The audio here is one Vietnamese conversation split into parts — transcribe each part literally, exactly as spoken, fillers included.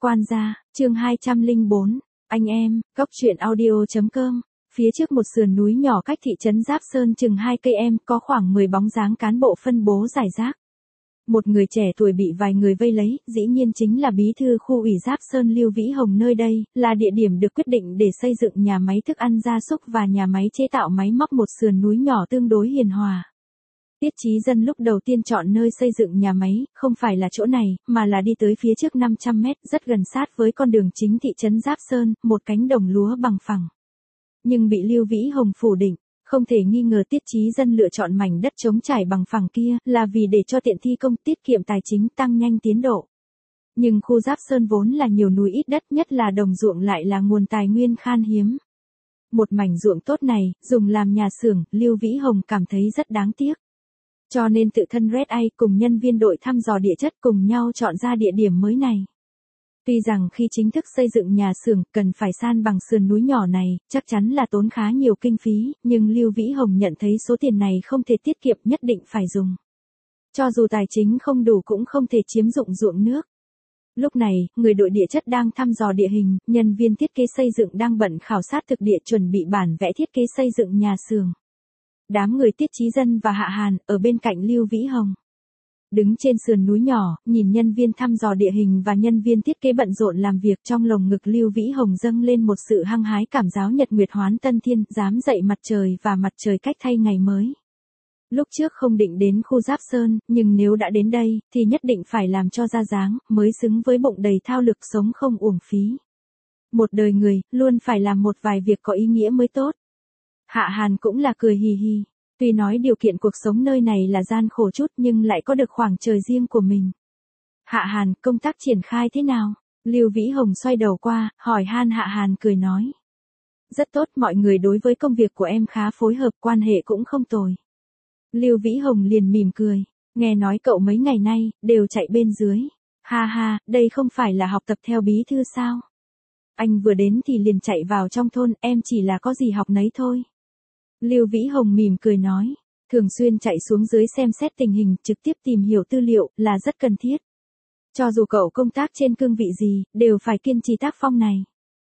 Quan gia, chương hai trăm lẻ bốn, anh em, góc truyện audio.com. Phía trước một sườn núi nhỏ cách thị trấn Giáp Sơn chừng hai cây em, có khoảng mười bóng dáng cán bộ phân bố rải rác. Một người trẻ tuổi bị vài người vây lấy, dĩ nhiên chính là bí thư khu ủy Giáp Sơn Lưu Vĩ Hồng. Nơi đây là địa điểm được quyết định để xây dựng nhà máy thức ăn gia súc và nhà máy chế tạo máy móc một sườn núi nhỏ tương đối hiền hòa. Tiết Chí Dân lúc đầu tiên chọn nơi xây dựng nhà máy, không phải là chỗ này, mà là đi tới phía trước năm trăm mét, rất gần sát với con đường chính thị trấn Giáp Sơn, một cánh đồng lúa bằng phẳng. Nhưng bị Lưu Vĩ Hồng phủ định, không thể nghi ngờ Tiết Chí Dân lựa chọn mảnh đất trống trải bằng phẳng kia, là vì để cho tiện thi công, tiết kiệm tài chính, tăng nhanh tiến độ. Nhưng khu Giáp Sơn vốn là nhiều núi ít đất, nhất là đồng ruộng lại là nguồn tài nguyên khan hiếm. Một mảnh ruộng tốt này, dùng làm nhà xưởng, Lưu Vĩ Hồng cảm thấy rất đáng tiếc. Cho nên tự thân Red Eye cùng nhân viên đội thăm dò địa chất cùng nhau chọn ra địa điểm mới này. Tuy rằng khi chính thức xây dựng nhà xưởng cần phải san bằng sườn núi nhỏ này, chắc chắn là tốn khá nhiều kinh phí, nhưng Lưu Vĩ Hồng nhận thấy số tiền này không thể tiết kiệm, nhất định phải dùng. Cho dù tài chính không đủ cũng không thể chiếm dụng ruộng nước. Lúc này, người đội địa chất đang thăm dò địa hình, nhân viên thiết kế xây dựng đang bận khảo sát thực địa chuẩn bị bản vẽ thiết kế xây dựng nhà xưởng. Đám người Tiết Chí Dân và Hạ Hàn ở bên cạnh Lưu Vĩ Hồng. Đứng trên sườn núi nhỏ, nhìn nhân viên thăm dò địa hình và nhân viên thiết kế bận rộn làm việc, trong lồng ngực Lưu Vĩ Hồng dâng lên một sự hăng hái cảm giáo nhật nguyệt hoán tân thiên, dám dậy mặt trời và mặt trời cách thay ngày mới. Lúc trước không định đến khu Giáp Sơn, nhưng nếu đã đến đây, thì nhất định phải làm cho ra dáng, mới xứng với bụng đầy thao lực sống không uổng phí. Một đời người, luôn phải làm một vài việc có ý nghĩa mới tốt. Hạ Hàn cũng là cười hì hì. Tuy nói điều kiện cuộc sống nơi này là gian khổ chút nhưng lại có được khoảng trời riêng của mình. Hạ Hàn, công tác triển khai thế nào? Lưu Vĩ Hồng xoay đầu qua, hỏi han. Hạ Hàn cười nói. Rất tốt, mọi người đối với công việc của em khá phối hợp, quan hệ cũng không tồi. Lưu Vĩ Hồng liền mỉm cười. Nghe nói cậu mấy ngày nay, đều chạy bên dưới. Ha ha, đây không phải là học tập theo bí thư sao? Anh vừa đến thì liền chạy vào trong thôn, em chỉ là có gì học nấy thôi. Lưu Vĩ Hồng mỉm cười nói, thường xuyên chạy xuống dưới xem xét tình hình, trực tiếp tìm hiểu tư liệu, là rất cần thiết. Cho dù cậu công tác trên cương vị gì, đều phải kiên trì tác phong này.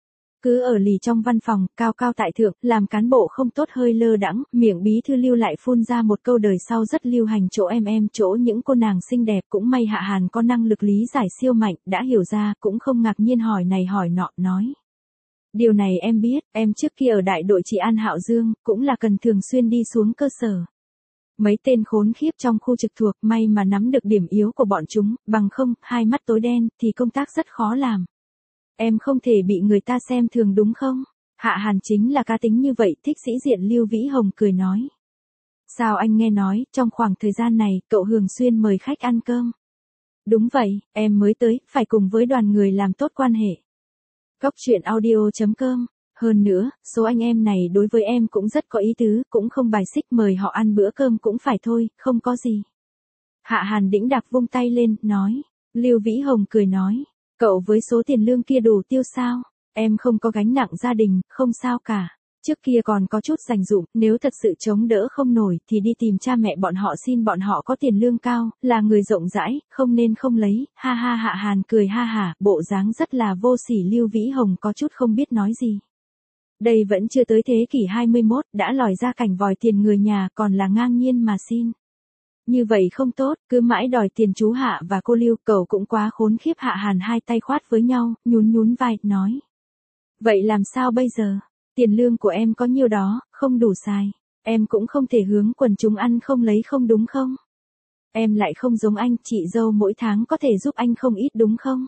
Cứ ở lì trong văn phòng, cao cao tại thượng, làm cán bộ không tốt hơi lơ đãng, miệng bí thư Lưu lại phun ra một câu đời sau rất lưu hành chỗ em em chỗ những cô nàng xinh đẹp. Cũng may Hạ Hàn có năng lực lý giải siêu mạnh, đã hiểu ra, cũng không ngạc nhiên hỏi này hỏi nọ, nói. Điều này em biết, em trước kia ở đại đội trị an Hạo Dương, cũng là cần thường xuyên đi xuống cơ sở. Mấy tên khốn khiếp trong khu trực thuộc, may mà nắm được điểm yếu của bọn chúng, bằng không, hai mắt tối đen, thì công tác rất khó làm. Em không thể bị người ta xem thường đúng không? Hạ Hàn chính là cá tính như vậy, thích sĩ diện. Lưu Vĩ Hồng cười nói. Sao anh nghe nói, trong khoảng thời gian này, cậu thường xuyên mời khách ăn cơm? Đúng vậy, em mới tới, phải cùng với đoàn người làm tốt quan hệ. Góc truyện audio.com. Hơn nữa, số anh em này đối với em cũng rất có ý tứ, cũng không bài xích, mời họ ăn bữa cơm cũng phải thôi, không có gì. Hạ Hàn đĩnh đạc vung tay lên, nói. Lưu Vĩ Hồng cười nói. Cậu với số tiền lương kia đủ tiêu sao? Em không có gánh nặng gia đình, không sao cả. Trước kia còn có chút dành dụm, nếu thật sự chống đỡ không nổi thì đi tìm cha mẹ bọn họ xin bọn họ có tiền lương cao, là người rộng rãi, không nên không lấy. Ha ha. Hạ Hàn cười ha hả, bộ dáng rất là vô sỉ. Lưu Vĩ Hồng có chút không biết nói gì. Đây vẫn chưa tới thế kỷ hai mươi mốt, đã lòi ra cảnh vòi tiền người nhà, còn là ngang nhiên mà xin. Như vậy không tốt, cứ mãi đòi tiền chú Hạ và cô Lưu, cậu cũng quá khốn khiếp. Hạ Hàn hai tay khoát với nhau, nhún nhún vai, nói. Vậy làm sao bây giờ? Tiền lương của em có nhiêu đó, không đủ xài. Em cũng không thể hướng quần chúng ăn không lấy không đúng không? Em lại không giống anh, chị dâu mỗi tháng có thể giúp anh không ít đúng không?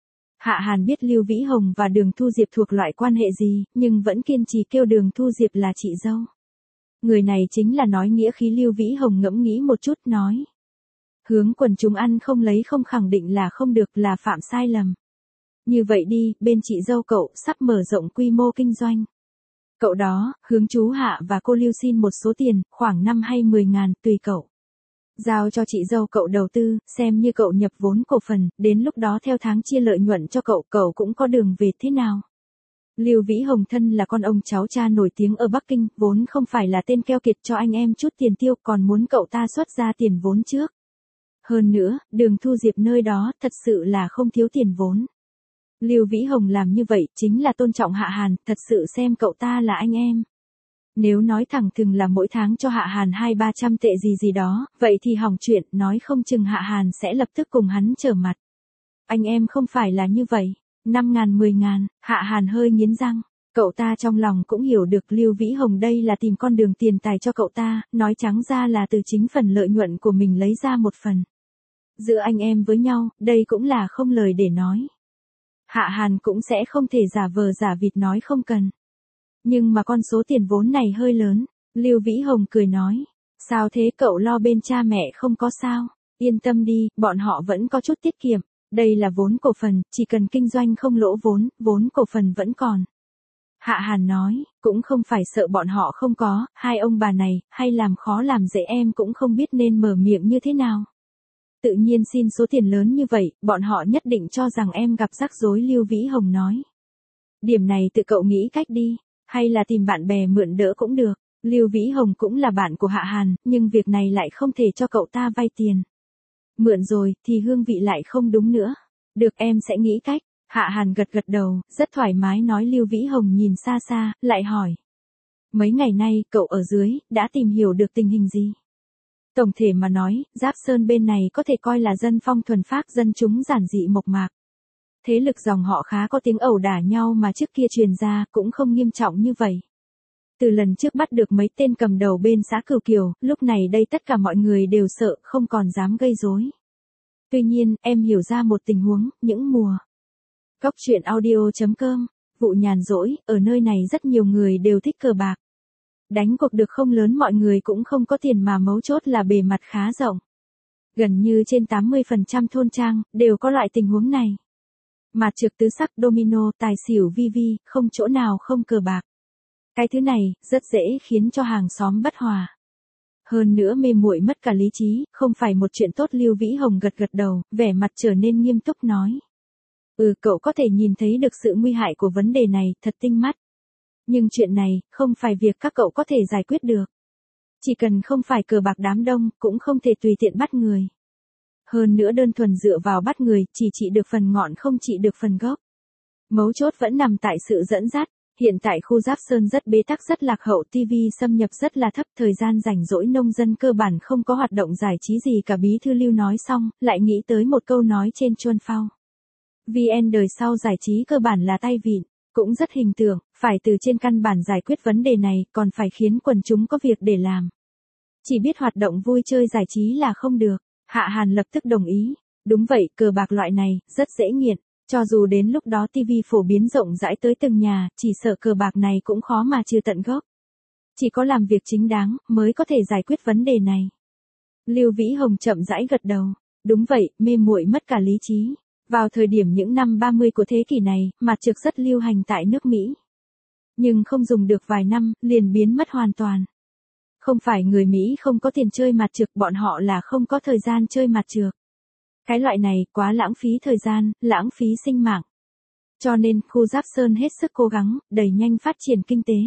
Hạ Hàn biết Lưu Vĩ Hồng và Đường Thu Diệp thuộc loại quan hệ gì, nhưng vẫn kiên trì kêu Đường Thu Diệp là chị dâu. Người này chính là nói nghĩa khí. Lưu Vĩ Hồng ngẫm nghĩ một chút, nói. Hướng quần chúng ăn không lấy không khẳng định là không được, là phạm sai lầm. Như vậy đi, bên chị dâu cậu sắp mở rộng quy mô kinh doanh. Cậu đó, hướng chú Hạ và cô Lưu xin một số tiền, khoảng năm hay mười ngàn, tùy cậu. Giao cho chị dâu cậu đầu tư, xem như cậu nhập vốn cổ phần, đến lúc đó theo tháng chia lợi nhuận cho cậu, cậu cũng có đường về thế nào. Lưu Vĩ Hồng thân là con ông cháu cha nổi tiếng ở Bắc Kinh, vốn không phải là tên keo kiệt, cho anh em chút tiền tiêu, còn muốn cậu ta xuất ra tiền vốn trước. Hơn nữa, Đường Thu Diệp nơi đó thật sự là không thiếu tiền vốn. Lưu Vĩ Hồng làm như vậy chính là tôn trọng Hạ Hàn, thật sự xem cậu ta là anh em. Nếu nói thẳng thừng là mỗi tháng cho Hạ Hàn hai ba trăm tệ gì gì đó, vậy thì hỏng chuyện, nói không chừng Hạ Hàn sẽ lập tức cùng hắn trở mặt. Anh em không phải là như vậy, năm ngàn mười ngàn, Hạ Hàn hơi nghiến răng. Cậu ta trong lòng cũng hiểu được Lưu Vĩ Hồng đây là tìm con đường tiền tài cho cậu ta, nói trắng ra là từ chính phần lợi nhuận của mình lấy ra một phần. Giữa anh em với nhau, đây cũng là không lời để nói. Hạ Hàn cũng sẽ không thể giả vờ giả vịt nói không cần. Nhưng mà con số tiền vốn này hơi lớn, Lưu Vĩ Hồng cười nói. Sao thế, cậu lo bên cha mẹ không có sao? Yên tâm đi, bọn họ vẫn có chút tiết kiệm. Đây là vốn cổ phần, chỉ cần kinh doanh không lỗ vốn, vốn cổ phần vẫn còn. Hạ Hàn nói, cũng không phải sợ bọn họ không có, hai ông bà này, hay làm khó làm dễ em cũng không biết nên mở miệng như thế nào. Tự nhiên xin số tiền lớn như vậy, bọn họ nhất định cho rằng em gặp rắc rối. Lưu Vĩ Hồng nói. Điểm này tự cậu nghĩ cách đi, hay là tìm bạn bè mượn đỡ cũng được. Lưu Vĩ Hồng cũng là bạn của Hạ Hàn, nhưng việc này lại không thể cho cậu ta vay tiền. Mượn rồi, thì hương vị lại không đúng nữa. Được, em sẽ nghĩ cách. Hạ Hàn gật gật đầu, rất thoải mái nói. Lưu Vĩ Hồng nhìn xa xa, lại hỏi. Mấy ngày nay, cậu ở dưới, đã tìm hiểu được tình hình gì? Tổng thể mà nói, Giáp Sơn bên này có thể coi là dân phong thuần phác, dân chúng giản dị mộc mạc. Thế lực dòng họ khá có tiếng ẩu đả nhau mà trước kia truyền ra cũng không nghiêm trọng như vậy. Từ lần trước bắt được mấy tên cầm đầu bên xã Cửu Kiều, lúc này đây tất cả mọi người đều sợ, không còn dám gây rối. Tuy nhiên, em hiểu ra một tình huống, những mùa. Cóc truyện audio chấm com, vụ nhàn rỗi, ở nơi này rất nhiều người đều thích cờ bạc. Đánh cuộc được không lớn, mọi người cũng không có tiền mà mấu chốt là bề mặt khá rộng. Gần như trên tám mươi phần trăm thôn trang, đều có loại tình huống này. Mạt trược tứ sắc, domino, tài xỉu vi vi, không chỗ nào không cờ bạc. Cái thứ này, rất dễ khiến cho hàng xóm bất hòa. Hơn nữa mê muội mất cả lý trí, không phải một chuyện tốt. Lưu Vĩ Hồng gật gật đầu, vẻ mặt trở nên nghiêm túc nói. Ừ, cậu có thể nhìn thấy được sự nguy hại của vấn đề này, thật tinh mắt. Nhưng chuyện này, không phải việc các cậu có thể giải quyết được. Chỉ cần không phải cờ bạc đám đông, cũng không thể tùy tiện bắt người. Hơn nữa đơn thuần dựa vào bắt người, chỉ trị được phần ngọn không trị được phần gốc. Mấu chốt vẫn nằm tại sự dẫn dắt. Hiện tại khu Giáp Sơn rất bế tắc, rất lạc hậu, ti vi xâm nhập rất là thấp, thời gian rảnh rỗi nông dân cơ bản không có hoạt động giải trí gì cả. Bí thư Lưu nói xong, lại nghĩ tới một câu nói trên Chuân Phao. vê en đời sau giải trí cơ bản là tay vịn, cũng rất hình tượng, phải từ trên căn bản giải quyết vấn đề này, còn phải khiến quần chúng có việc để làm. Chỉ biết hoạt động vui chơi giải trí là không được. Hạ Hàn lập tức đồng ý. Đúng vậy, cờ bạc loại này, rất dễ nghiện. Cho dù đến lúc đó ti vi phổ biến rộng rãi tới từng nhà, chỉ sợ cờ bạc này cũng khó mà trừ tận gốc. Chỉ có làm việc chính đáng, mới có thể giải quyết vấn đề này. Lưu Vĩ Hồng chậm rãi gật đầu. Đúng vậy, mê muội mất cả lý trí. Vào thời điểm những năm ba mươi của thế kỷ này, mạt trược rất lưu hành tại nước Mỹ. Nhưng không dùng được vài năm, liền biến mất hoàn toàn. Không phải người Mỹ không có tiền chơi mạt trược, bọn họ là không có thời gian chơi mạt trược. Cái loại này quá lãng phí thời gian, lãng phí sinh mạng. Cho nên, khu Giáp Sơn hết sức cố gắng, đẩy nhanh phát triển kinh tế.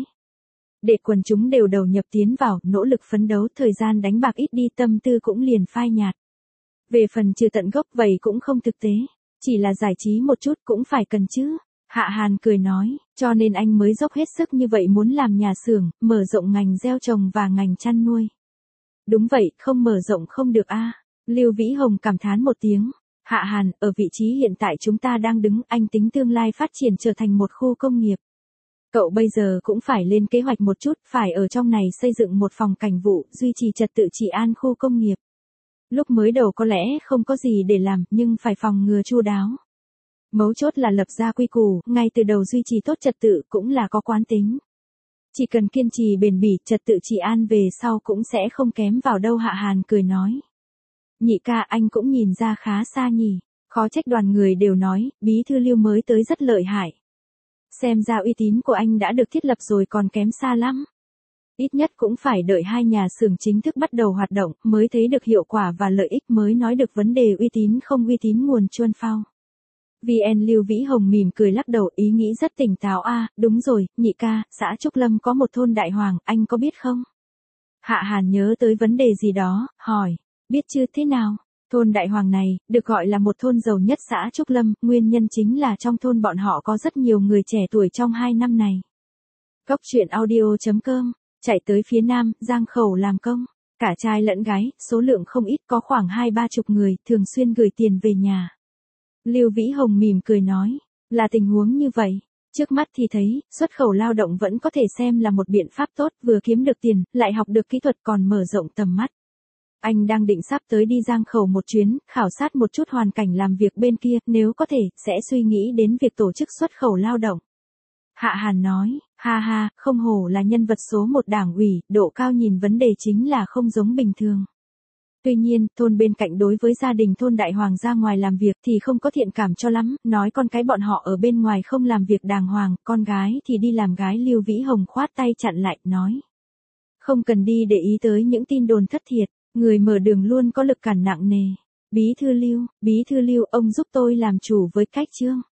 Để quần chúng đều đầu nhập tiến vào, nỗ lực phấn đấu, thời gian đánh bạc ít đi, tâm tư cũng liền phai nhạt. Về phần trừ tận gốc vậy cũng không thực tế. Chỉ là giải trí một chút cũng phải cần chứ. Hạ Hàn cười nói, cho nên anh mới dốc hết sức như vậy, muốn làm nhà xưởng, mở rộng ngành gieo trồng và ngành chăn nuôi. Đúng vậy, không mở rộng không được a. Lưu Vĩ Hồng cảm thán một tiếng. Hạ Hàn, ở vị trí hiện tại chúng ta đang đứng, anh tính tương lai phát triển trở thành một khu công nghiệp. Cậu bây giờ cũng phải lên kế hoạch một chút, phải ở trong này xây dựng một phòng cảnh vụ, duy trì trật tự trị an khu công nghiệp. Lúc mới đầu có lẽ không có gì để làm, nhưng phải phòng ngừa chu đáo. Mấu chốt là lập ra quy củ, ngay từ đầu duy trì tốt trật tự cũng là có quán tính. Chỉ cần kiên trì bền bỉ, trật tự trị an về sau cũng sẽ không kém vào đâu. Hạ Hàn cười nói. Nhị ca, anh cũng nhìn ra khá xa nhỉ, khó trách đoàn người đều nói, bí thư Lưu mới tới rất lợi hại. Xem ra uy tín của anh đã được thiết lập rồi, còn kém xa lắm. Ít nhất cũng phải đợi hai nhà xưởng chính thức bắt đầu hoạt động, mới thấy được hiệu quả và lợi ích, mới nói được vấn đề uy tín không uy tín nguồn Chuân Phao. vê en Lưu Vĩ Hồng mỉm cười lắc đầu, ý nghĩ rất tỉnh táo. A, à, đúng rồi, nhị ca, xã Trúc Lâm có một thôn Đại Hoàng, anh có biết không? Hạ Hàn nhớ tới vấn đề gì đó, hỏi, biết chứ, thế nào? Thôn Đại Hoàng này, được gọi là một thôn giàu nhất xã Trúc Lâm, nguyên nhân chính là trong thôn bọn họ có rất nhiều người trẻ tuổi trong hai năm này. Cốc truyện audio chấm com, chạy tới phía nam, Giang Khẩu làm công. Cả trai lẫn gái, số lượng không ít, có khoảng hai ba chục người, thường xuyên gửi tiền về nhà. Lưu Vĩ Hồng mỉm cười nói, là tình huống như vậy. Trước mắt thì thấy, xuất khẩu lao động vẫn có thể xem là một biện pháp tốt, vừa kiếm được tiền, lại học được kỹ thuật còn mở rộng tầm mắt. Anh đang định sắp tới đi Giang Khẩu một chuyến, khảo sát một chút hoàn cảnh làm việc bên kia, nếu có thể, sẽ suy nghĩ đến việc tổ chức xuất khẩu lao động. Hạ Hàn nói, ha ha, không hổ là nhân vật số một đảng ủy, độ cao nhìn vấn đề chính là không giống bình thường. Tuy nhiên, thôn bên cạnh đối với gia đình thôn Đại Hoàng ra ngoài làm việc thì không có thiện cảm cho lắm, nói con cái bọn họ ở bên ngoài không làm việc đàng hoàng, con gái thì đi làm gái. Lưu Vĩ Hồng khoát tay chặn lại, nói. Không cần đi để ý tới những tin đồn thất thiệt, người mở đường luôn có lực cản nặng nề. Bí thư Lưu, bí thư Lưu, ông giúp tôi làm chủ với Cách Trương.